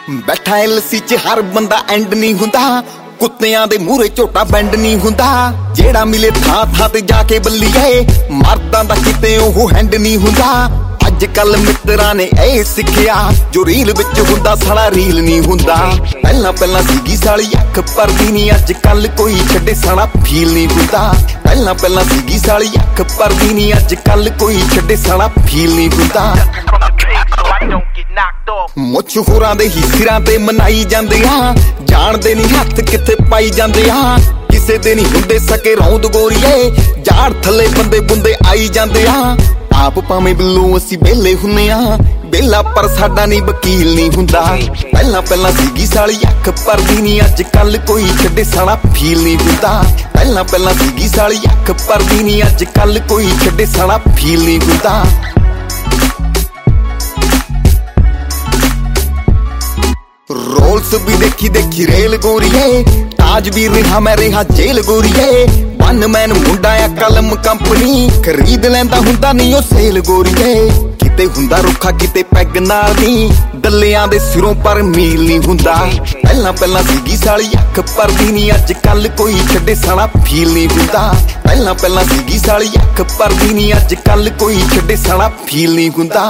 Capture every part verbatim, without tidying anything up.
बैठा एलसी च हर बंदा एंड नहीं हुंदा, कुत्तियां दे मूहरे झोटा बैंड नहीं हुंदा। जेड़ा मिले थां थां ते जाके बल्लीए, मर्दां दा किते ओह हैंड नहीं हुंदा। अज कल मित्रां ने ए सिखिया, जो रील विच हुंदा साला रील नहीं हुंदा। पहला पहला सीगी साली अख परदी नहीं, अज कल कोई छड्डे साला फील नहीं हुंदा। पहला पहला सीगी साली अख परदी नहीं, अज कल कोई छड्डे साला फील नहीं हुंदा। मुछ होरां दे ही सिरां ते मनाई जांदे आ, जाणदे नहीं हत्थ किथे पाई जांदे आ। किसे दे नहीं हुंदे सके रौंद गोरीए, जाड़ थले बंदे बुंदे आई जांदे आ। आप भावें बिल्लो असी बेले हुन्ने आ, बेला पर साडा नहीं वकील नहीं हुंदा। पहला पहला सीगी साली अख परदी नहीं, अज कल कोई छड्डे साला फील नहीं हुंदा। पहला पहला सीगी साली अख परदी नहीं, अज कल कोई छड्डे साला फील नहीं हुंदा। रोल्स भी देखी देखी रेल गोरीए, ताज भी रिहा मैं रिहा जेल गोरीए। वन मैन मुंडा आ कलम कंपनी, खरीद लैंदा हुंदा नहीं ओ सेल गोरीए। किते हुंदा रुखा किते पैग नाल नी, डल्लियां दे सिरों पर मील नहीं हुंदा। पहला पहला सीगी साली अख परदी नहीं, अज कल कोई छड्डे साला फील नहीं हुंदा। पहला पहला सीगी साली अख परदी नहीं, अज कल कोई छड्डे साला फील नहीं हुंदा।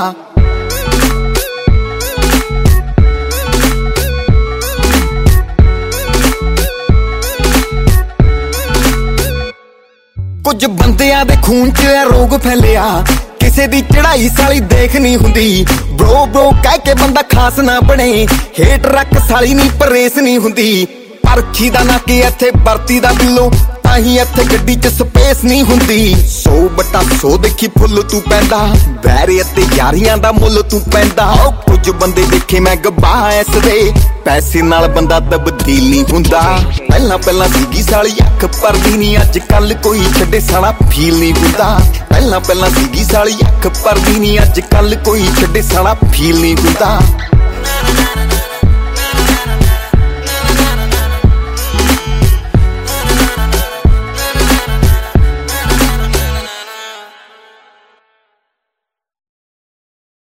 कुछ बंदियां दे खून च रोग फैलिया, किसे दी चढ़ाई साली देख नहीं हुंदी। ब्रो ब्रो कह के बंदा खास ना बने, हेट रख साली नहीं परेस नहीं हुंदी। परखी दा ना कि इत्थे बरती दा बिल्लो, ताही इत्थे गड्डी च स्पेस नहीं हुंदी। सौ बटा सौ देखी फुੱਲ तू पैंदा, बैरे अते यारियां दा मुੱਲ तू पैंदा। कुछ बंदे देखे मैं गब्बा इस दे, पैसे नाल बंदा तब्दील नहीं हुंदा। पहला पहला सीगी साली अख परदी नहीं, अज कल कोई छड्डे साला फील नहीं हुंदा। पहला पहला सीगी साली अख परदी नहीं, अज कल कोई छड्डे साला फील नहीं हुंदा।